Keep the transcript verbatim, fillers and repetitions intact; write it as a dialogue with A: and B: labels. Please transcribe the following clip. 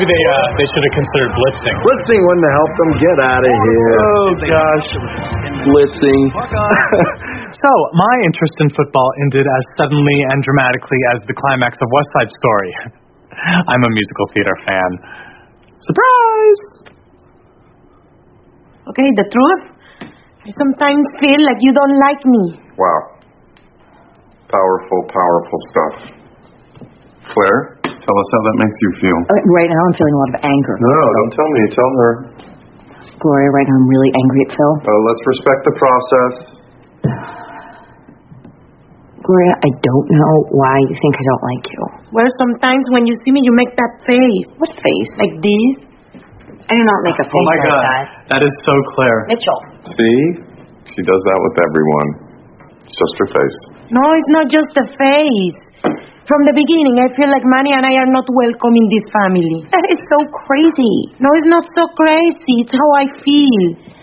A: they uh, they should have considered blitzing.
B: Blitzing wouldn't have helped them. Get out of here.
C: Oh, gosh. Blitzing.
A: So, my interest in football ended as suddenly and dramatically as the climax of West Side Story. I'm a musical theater fan. Surprise!
D: Okay, the truth? I sometimes feel like you don't like me.
E: Wow. Powerful, powerful stuff. Claire, tell us how that makes you feel.
F: Uh, right now I'm feeling a lot of anger.
E: No, no, don't tell me. Tell her.
F: Gloria, right now I'm really angry at Phil.
E: Oh, let's respect the process.
F: Gloria, I don't know why you think I don't like you.
D: Well, sometimes when you see me, you make that face.
F: What face?
D: Like this.
F: I do not make a face
A: Oh my
F: like
A: God,
F: that.
A: that is so Claire.
F: Mitchell.
E: See? She does that with everyone. It's just her face.
D: No, it's not just the face. From the beginning, I feel like Manny and I are not welcome in this family. That is so crazy. No, it's not so crazy. It's how I feel.